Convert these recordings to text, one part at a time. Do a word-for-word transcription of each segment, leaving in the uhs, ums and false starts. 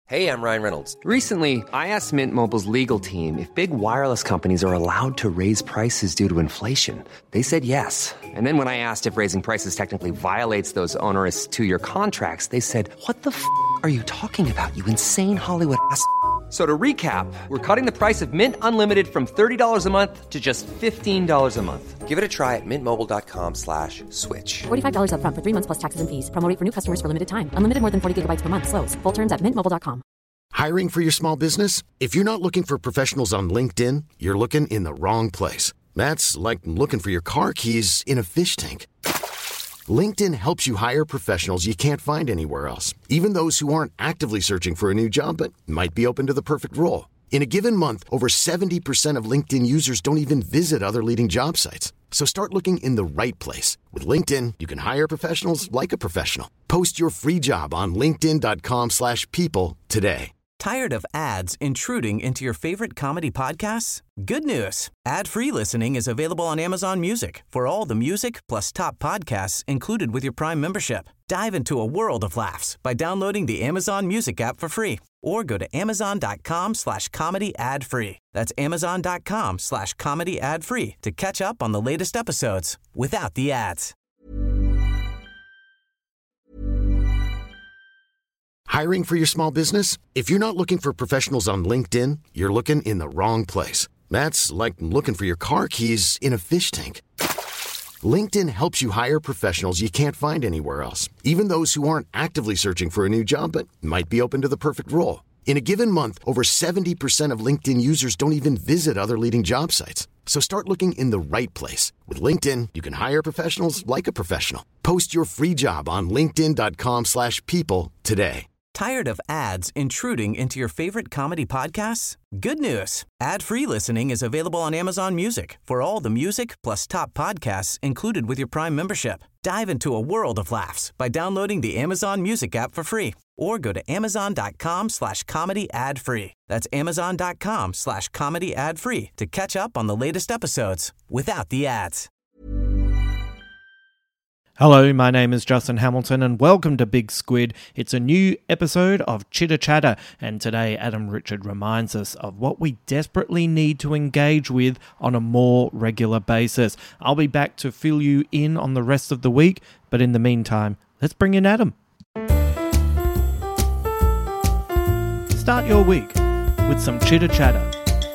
Hey, I'm Ryan Reynolds. Recently, I asked Mint Mobile's legal team if big wireless companies are allowed to raise prices due to inflation. They said yes. And then when I asked if raising prices technically violates those onerous two-year contracts, they said, what the f*** are you talking about, you insane Hollywood ass f- So to recap, we're cutting the price of Mint Unlimited from thirty dollars a month to just fifteen dollars a month. Give it a try at mintmobile.com slash switch. forty-five dollars up front for three months plus taxes and fees. Promo rate for new customers for limited time. Unlimited more than forty gigabytes per month. Slows full terms at mint mobile dot com. Hiring for your small business? If you're not looking for professionals on LinkedIn, you're looking in the wrong place. That's like looking for your car keys in a fish tank. LinkedIn helps you hire professionals you can't find anywhere else, even those who aren't actively searching for a new job but might be open to the perfect role. In a given month, over seventy percent of LinkedIn users don't even visit other leading job sites. So start looking in the right place. With LinkedIn, you can hire professionals like a professional. Post your free job on linkedin.com slash people today. Tired of ads intruding into your favorite comedy podcasts? Good news. Ad-free listening is available on Amazon Music for all the music plus top podcasts included with your Prime membership. Dive into a world of laughs by downloading the Amazon Music app for free or go to amazon.com slash comedy ad free. That's amazon.com slash comedy ad free to catch up on the latest episodes without the ads. Hiring for your small business? If you're not looking for professionals on LinkedIn, you're looking in the wrong place. That's like looking for your car keys in a fish tank. LinkedIn helps you hire professionals you can't find anywhere else, even those who aren't actively searching for a new job but might be open to the perfect role. In a given month, over seventy percent of LinkedIn users don't even visit other leading job sites. So start looking in the right place. With LinkedIn, you can hire professionals like a professional. Post your free job on linkedin.com slash people today. Tired of ads intruding into your favorite comedy podcasts? Good news. Ad-free listening is available on Amazon Music for all the music plus top podcasts included with your Prime membership. Dive into a world of laughs by downloading the Amazon Music app for free or go to amazon.com slash comedy ad free. That's amazon.com slash comedy ad free to catch up on the latest episodes without the ads. Hello, my name is Justin Hamilton and welcome to Big Squid. It's a new episode of Chitter Chatter, and today Adam Richard reminds us of what we desperately need to engage with on a more regular basis. I'll be back to fill you in on the rest of the week, but in the meantime, let's bring in Adam. Start your week with some Chitter Chatter.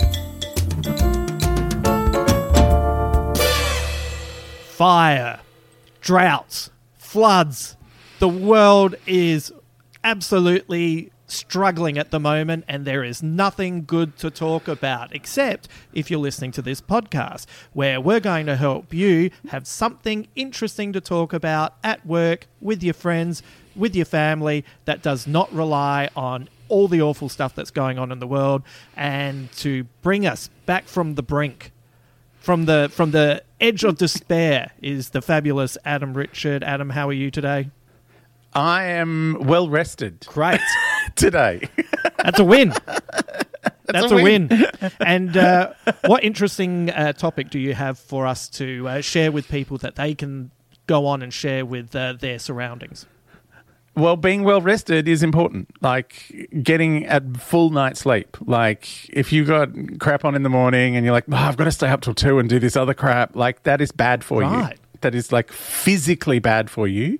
Fire. Droughts, floods. The world is absolutely struggling at the moment, and there is nothing good to talk about, except if you're listening to this podcast, where we're going to help you have something interesting to talk about at work, with your friends, with your family, that does not rely on all the awful stuff that's going on in the world, and to bring us back from the brink. From the from the edge of despair is the fabulous Adam Richard. Adam, how are you today? I am well rested. Great. Today. That's a win. That's, That's a, a win. win. And uh, what interesting uh, topic do you have for us to uh, share with people that they can go on and share with uh, their surroundings? Well, being well rested is important. Like getting a full night's sleep. Like if you got crap on in the morning and you're like, oh, I've got to stay up till two and do this other crap, like that is bad for right. you. That is like physically bad for you.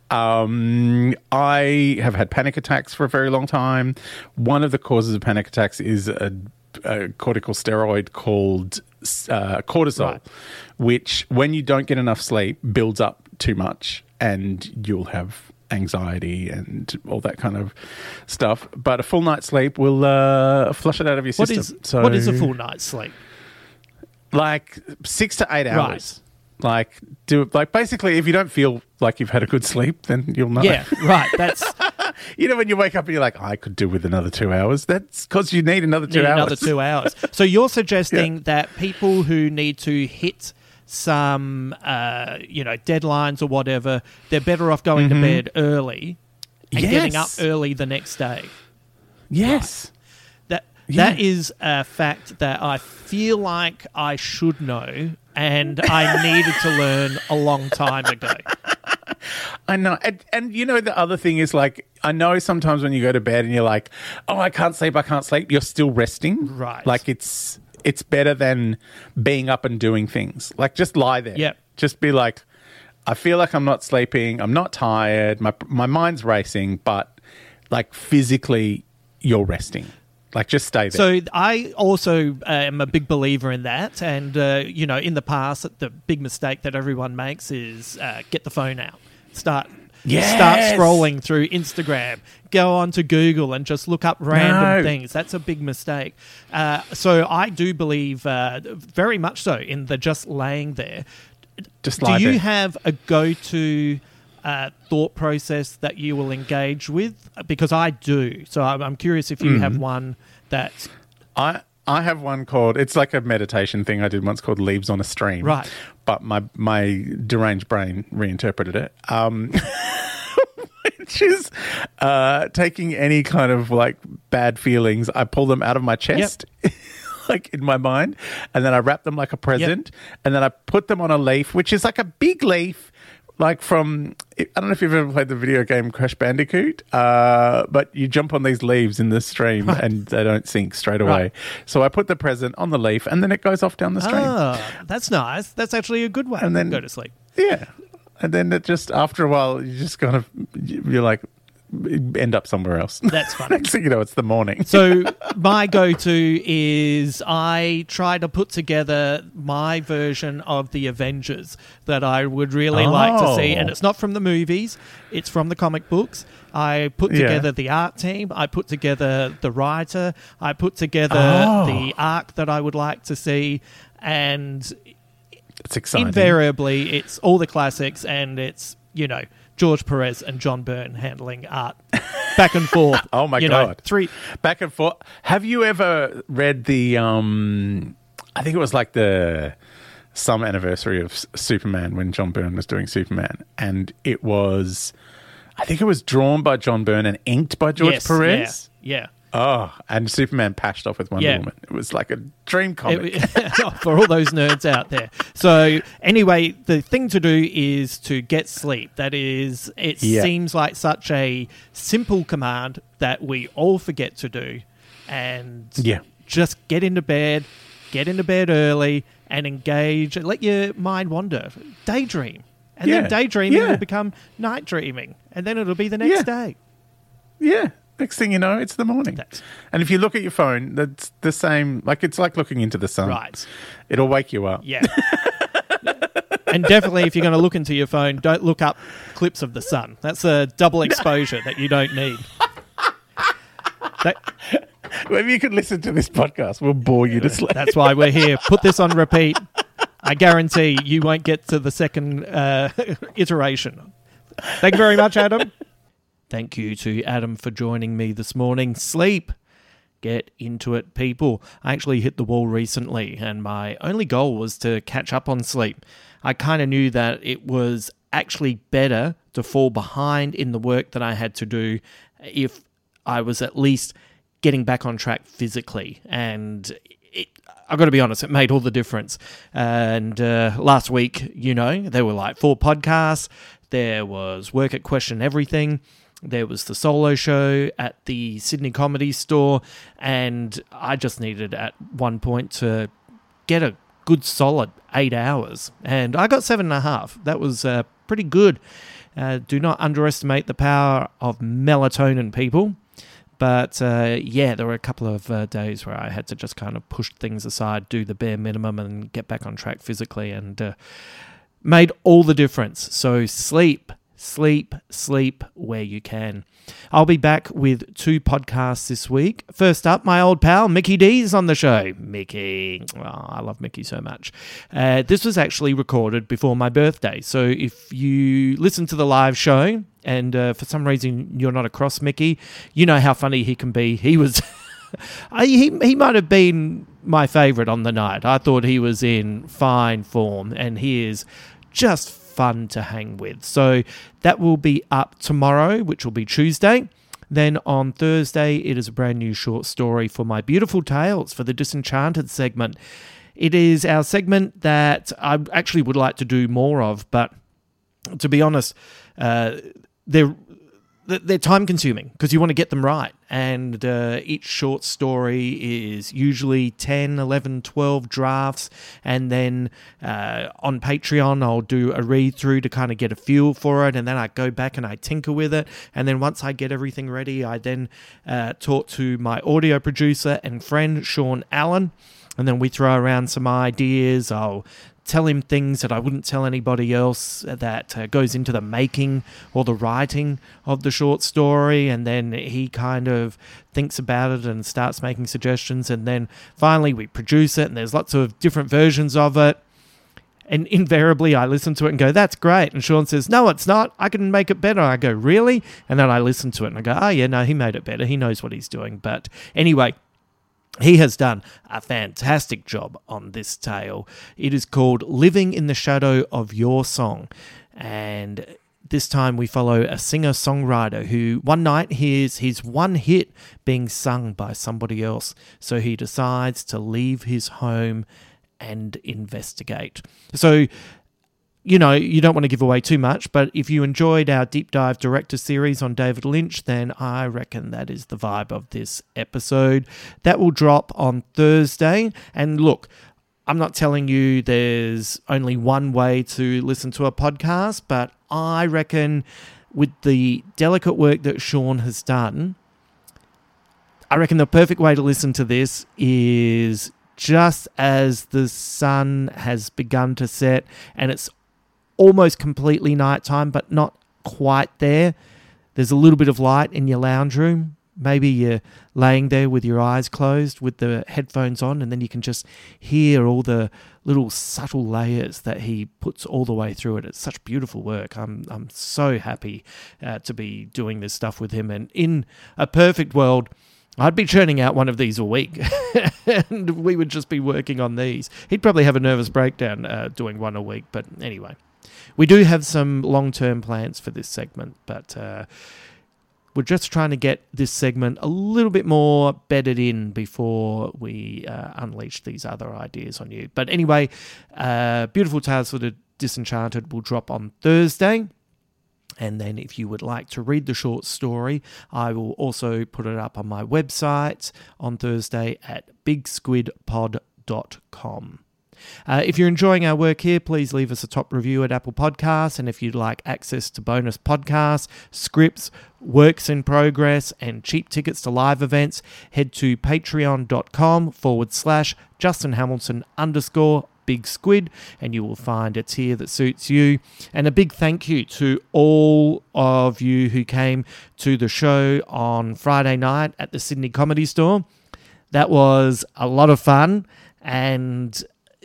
Um, I have had panic attacks for a very long time. One of the causes of panic attacks is a, a corticosteroid called uh, cortisol, right. which when you don't get enough sleep builds up too much and you'll have anxiety and all that kind of stuff. But a full night's sleep will uh, flush it out of your what system. Is, so, what is a full night's sleep? Like six to eight hours. Right. Like do like basically, if you don't feel like you've had a good sleep, then you'll know. Yeah, right. That's you know when you wake up and you're like, I could do with another two hours. That's because you need another two need hours. Another two hours. So you're suggesting yeah. that people who need to hit some, uh, you know, deadlines or whatever, they're better off going mm-hmm. to bed early and yes. getting up early the next day. Yes. Right. That yeah. that is a fact that I feel like I should know and I needed to learn a long time ago. I know. And, and, you know, the other thing is, like, I know sometimes when you go to bed and you're like, oh, I can't sleep, I can't sleep, you're still resting. Right. Like, it's it's better than being up and doing things. Like, just lie there. Yep. Just be like, I feel like I'm not sleeping, I'm not tired, my my mind's racing, but, like, physically you're resting. Like, just stay there. So I also am a big believer in that. And, uh, you know, in the past, the big mistake that everyone makes is uh, get the phone out. Start Yes! start scrolling through Instagram. Go on to Google and just look up random No. things. That's a big mistake. Uh, so I do believe uh, very much so in the just laying there. Just Do lie you there. have a go-to uh, thought process that you will engage with? Because I do. So I'm, I'm curious if you Mm-hmm. have one that... I I have one called, it's like a meditation thing I did once called Leaves on a Stream. Right. But my my deranged brain reinterpreted it. Um, which is uh, taking any kind of like bad feelings, I pull them out of my chest. Like in my mind, and then I wrap them like a present, and then I put them on a leaf, which is like a big leaf, like from, I don't know if you've ever played the video game Crash Bandicoot, uh, but you jump on these leaves in the stream Right. and they don't sink straight away. Right. So I put the present on the leaf, and then it goes off down the stream. Oh, that's nice. That's actually a good way And then- to go to sleep. Yeah. And then it just, after a while, you just kind of, you're like, end up somewhere else. That's funny. Next thing you know, it's the morning. So my go-to is I try to put together my version of the Avengers that I would really like to see. Oh. And it's not from the movies. It's from the comic books. I put Yeah. together the art team. I put together the writer. I put together Oh. the arc that I would like to see. And It's exciting. invariably, it's all the classics, and it's, you know, George Perez and John Byrne handling art back and forth. Oh my you know, God. three. Back and forth. Have you ever read the, um, I think it was like the some anniversary of S- Superman when John Byrne was doing Superman. And it was, I think it was drawn by John Byrne and inked by George Yes, Perez. Yeah. yeah. Oh, and Superman patched off with Wonder Yeah. Woman. It was like a dream comic. It- for all those nerds out there. So anyway, the thing to do is to get sleep. That is, it Yeah. seems like such a simple command that we all forget to do. And Yeah. just get into bed, get into bed early and engage. Let your mind wander. Daydream. And Yeah. then daydreaming Yeah. will become night dreaming. And then it'll be the next Yeah. day. Yeah. Next thing you know, it's the morning. That's- And if you look at your phone, that's the same. Like, it's like looking into the sun. Right. It'll wake you up. Yeah. And definitely, if you're going to look into your phone, don't look up clips of the sun. That's a double exposure that you don't need. That, Maybe you could listen to this podcast. We'll bore you to sleep. that's why we're here. Put this on repeat. I guarantee you won't get to the second uh, iteration. Thank you very much, Adam. Thank you to Adam for joining me this morning. Sleep. Get into it, people. I actually hit the wall recently, and my only goal was to catch up on sleep. I kind of knew that it was actually better to fall behind in the work that I had to do if I was at least getting back on track physically. And it, I've got to be honest, it made all the difference. And uh, last week, you know, there were like four podcasts. There was Work at Question Everything. There was the solo show at the Sydney Comedy Store, and I just needed at one point to get a good solid eight hours, and I got seven and a half. That was uh, pretty good. Uh, do not underestimate the power of melatonin, people. But uh, yeah, there were a couple of uh, days where I had to just kind of push things aside, do the bare minimum, and get back on track physically, and uh, made all the difference. So sleep. Sleep, sleep where you can. I'll be back with two podcasts this week. First up, my old pal Mickey D's on the show. Mickey. Oh, I love Mickey so much. Uh, this was actually recorded before my birthday. So if you listen to the live show and uh, for some reason you're not across Mickey, you know how funny he can be. He was... I, he, he might have been my favourite on the night. I thought he was in fine form, and he is just fun to hang with. So that will be up tomorrow, which will be Tuesday. Then on Thursday, it is a brand new short story for my Beautiful Tales for the Disenchanted segment. It is our segment that I actually would like to do more of, but to be honest, uh, they're they're time consuming because you want to get them right. And uh, each short story is usually ten, eleven, twelve drafts. And then uh, on Patreon, I'll do a read through to kind of get a feel for it. And then I go back and I tinker with it. And then once I get everything ready, I then uh, talk to my audio producer and friend, Sean Allen. And then we throw around some ideas. I'll tell him things that I wouldn't tell anybody else that uh, goes into the making or the writing of the short story, and then he kind of thinks about it and starts making suggestions, and then finally we produce it, and there's lots of different versions of it, and invariably I listen to it and go, that's great, and Sean says, no, it's not, I can make it better. I go, really? And then I listen to it and I go, oh yeah, no, he made it better, he knows what he's doing. But anyway, he has done a fantastic job on this tale. It is called Living in the Shadow of Your Song. And this time we follow a singer-songwriter who one night hears his one hit being sung by somebody else. So he decides to leave his home and investigate. So, you know, you don't want to give away too much, but if you enjoyed our deep dive director series on David Lynch, then I reckon that is the vibe of this episode. That will drop on Thursday. And look, I'm not telling you there's only one way to listen to a podcast, but I reckon with the delicate work that Sean has done, I reckon the perfect way to listen to this is just as the sun has begun to set and it's almost completely nighttime, but not quite there. There's a little bit of light in your lounge room. Maybe you're laying there with your eyes closed with the headphones on, and then you can just hear all the little subtle layers that he puts all the way through it. It's such beautiful work. I'm I'm so happy uh, to be doing this stuff with him. And in a perfect world, I'd be churning out one of these a week and we would just be working on these. He'd probably have a nervous breakdown uh, doing one a week, but anyway. We do have some long-term plans for this segment, but uh, we're just trying to get this segment a little bit more bedded in before we uh, unleash these other ideas on you. But anyway, uh, Beautiful Tales for the Disenchanted will drop on Thursday. And then if you would like to read the short story, I will also put it up on my website on Thursday at big squid pod dot com. Uh, if you're enjoying our work here, please leave us a top review at Apple Podcasts. And if you'd like access to bonus podcasts, scripts, works in progress, and cheap tickets to live events, head to patreon.com forward slash Justin Hamilton underscore Big Squid, and you will find a tier that suits you. And a big thank you to all of you who came to the show on Friday night at the Sydney Comedy Store. That was a lot of fun, and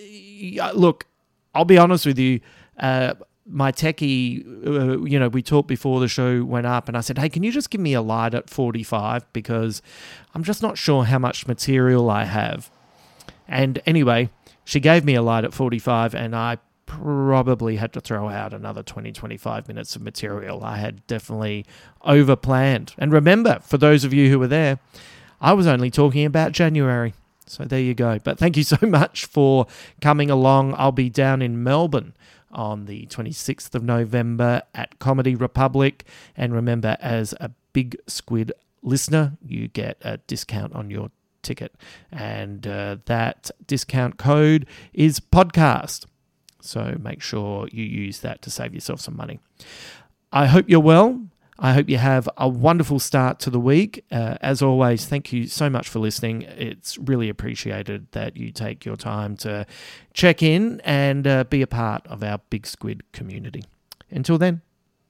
look, I'll be honest with you, uh, my techie, uh, you know, we talked before the show went up, and I said, hey, can you just give me a light at forty-five, because I'm just not sure how much material I have. And anyway, she gave me a light at forty-five, and I probably had to throw out another twenty, twenty-five minutes of material. I had definitely over-planned. And remember, for those of you who were there, I was only talking about January. So there you go. But thank you so much for coming along. I'll be down in Melbourne on the twenty-sixth of November at Comedy Republic. And remember, as a Big Squid listener, you get a discount on your ticket. And uh, that discount code is podcast. So make sure you use that to save yourself some money. I hope you're well. I hope you have a wonderful start to the week. Uh, as always, thank you so much for listening. It's really appreciated that you take your time to check in and uh, be a part of our Big Squid community. Until then.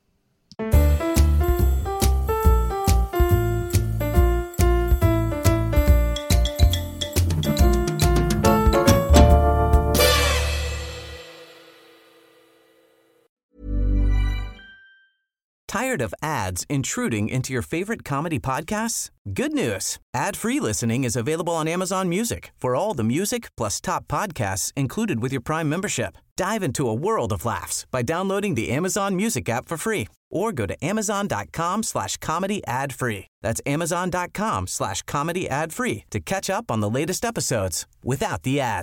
Tired of ads intruding into your favorite comedy podcasts? Good news. Ad-free listening is available on Amazon Music for all the music plus top podcasts included with your Prime membership. Dive into a world of laughs by downloading the Amazon Music app for free or go to amazon.com slash comedy ad free. That's amazon.com slash comedy ad free to catch up on the latest episodes without the ads.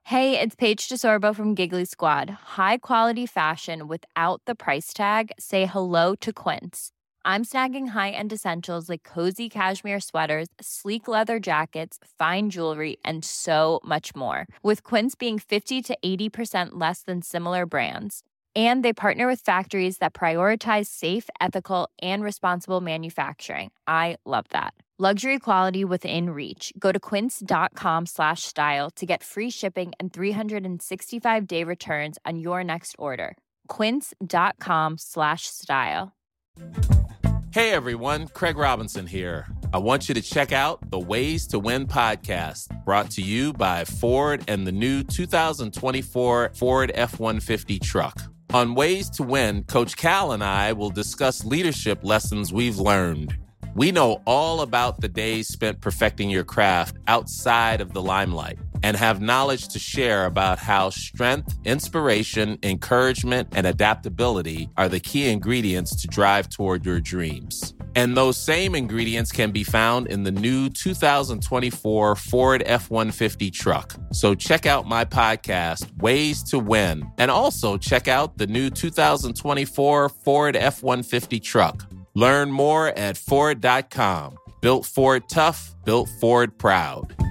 Hey, it's Paige DeSorbo from Giggly Squad. High quality fashion without the price tag. Say hello to Quince. I'm snagging high-end essentials like cozy cashmere sweaters, sleek leather jackets, fine jewelry, and so much more. With Quince being fifty to eighty percent less than similar brands. And they partner with factories that prioritize safe, ethical, and responsible manufacturing. I love that. Luxury quality within reach. Go to quince.com slash style to get free shipping and three sixty-five day returns on your next order. Quince.com slash style. Hey everyone, Craig Robinson here. I want you to check out the Ways to Win podcast, brought to you by Ford and the new two thousand twenty-four Ford F one fifty truck. On Ways to Win, Coach Cal and I will discuss leadership lessons we've learned. We know all about the days spent perfecting your craft outside of the limelight and have knowledge to share about how strength, inspiration, encouragement, and adaptability are the key ingredients to drive toward your dreams. And those same ingredients can be found in the new two thousand twenty-four Ford F one fifty truck. So check out my podcast, Ways to Win, and also check out the new two thousand twenty-four Ford F one fifty truck. Learn more at Ford dot com. Built Ford tough, built Ford proud.